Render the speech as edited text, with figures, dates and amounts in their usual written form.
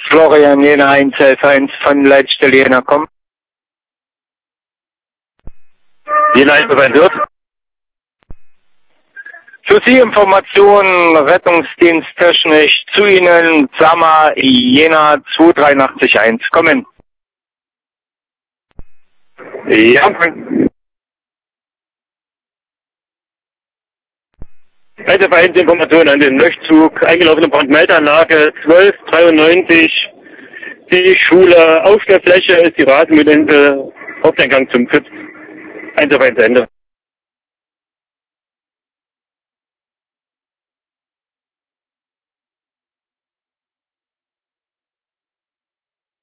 Florian Jena 111 von Leitstelle Jena, komm. Jena 111 wird. Für Sie Informationen, Rettungsdiensttechnisch zu Ihnen, Sama Jena 28381. Kommen. Ja. Informationen an den Löschzug, eingelaufene Brandmeldeanlage 1293, die Schule, auf der Fläche ist die Rasenmüllende, Haupteingang zum FIP. 1 auf 1 Ende.